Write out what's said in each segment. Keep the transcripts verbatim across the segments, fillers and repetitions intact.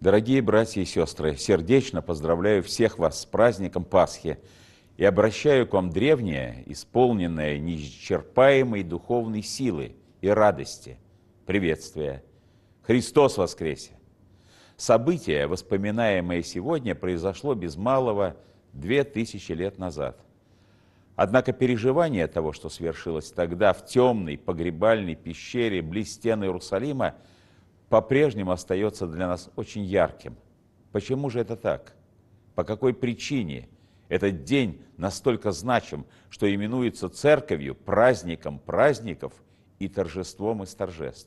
Дорогие братья и сестры, сердечно поздравляю всех вас с праздником Пасхи и обращаю к вам древнее, исполненное неисчерпаемой духовной силы и радости приветствие. Христос воскресе! Событие, воспоминаемое сегодня, произошло без малого две тысячи лет назад. Однако переживание того, что свершилось тогда в темной погребальной пещере близ стен Иерусалима, по-прежнему остается для нас очень ярким. Почему же это так? По какой причине этот день настолько значим, что именуется церковью праздником праздников и торжеством из торжеств?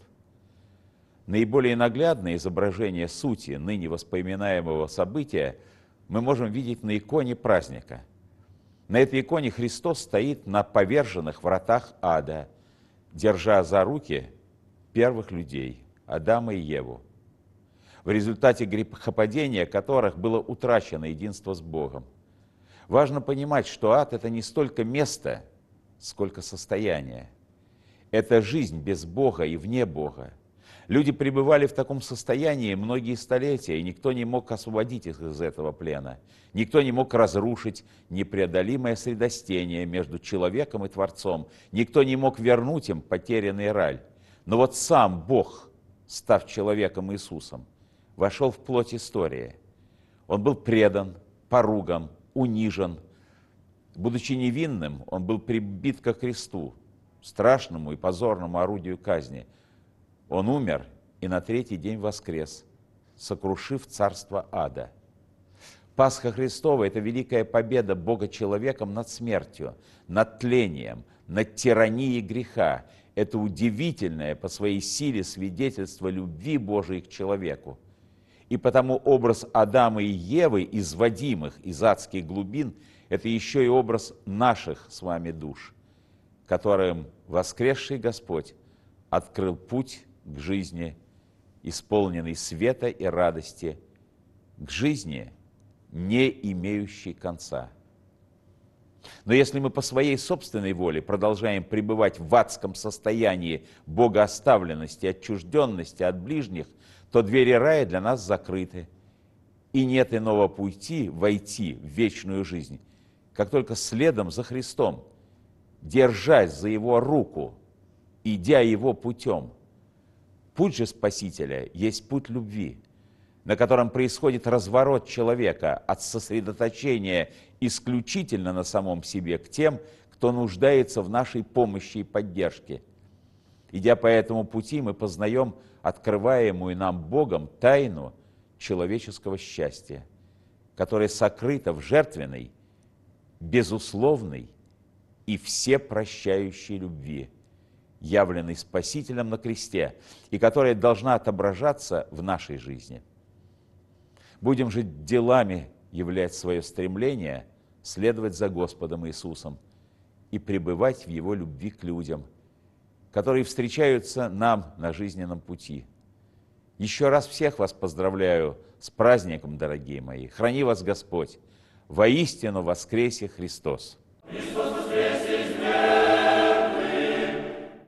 Наиболее наглядное изображение сути ныне воспоминаемого события мы можем видеть на иконе праздника. На этой иконе Христос стоит на поверженных вратах ада, держа за руки первых людей, Адама и Еву, в результате грехопадения которых было утрачено единство с Богом. Важно понимать, что ад – это не столько место, сколько состояние. Это жизнь без Бога и вне Бога. Люди пребывали в таком состоянии многие столетия, и никто не мог освободить их из этого плена. Никто не мог разрушить непреодолимое средостение между человеком и Творцом. Никто не мог вернуть им потерянный рай. Но вот сам Бог, став человеком Иисусом, вошел в плоть истории. Он был предан, поруган, унижен. Будучи невинным, он был прибит ко кресту, страшному и позорному орудию казни. Он умер и на третий день воскрес, сокрушив царство ада. Пасха Христова – это великая победа Бога человеком над смертью, над тлением, над тиранией греха. Это удивительное по своей силе свидетельство любви Божией к человеку. И потому образ Адама и Евы, изводимых из адских глубин, это еще и образ наших с вами душ, которым воскресший Господь открыл путь к жизни, исполненной света и радости, к жизни, не имеющей конца. Но если мы по своей собственной воле продолжаем пребывать в адском состоянии богооставленности, отчужденности от ближних, то двери рая для нас закрыты, и нет иного пути войти в вечную жизнь, как только следом за Христом, держась за Его руку, идя Его путем. Путь же Спасителя есть путь любви, на котором происходит разворот человека от сосредоточения исключительно на самом себе к тем, кто нуждается в нашей помощи и поддержке. Идя по этому пути, мы познаем открываемую нам Богом тайну человеческого счастья, которая сокрыта в жертвенной, безусловной и всепрощающей любви, явленной Спасителем на кресте, и которая должна отображаться в нашей жизни. Будем же делами являть свое стремление следовать за Господом Иисусом и пребывать в Его любви к людям, которые встречаются нам на жизненном пути. Еще раз всех вас поздравляю с праздником, дорогие мои. Храни вас Господь. Воистину воскресе Христос! Христос!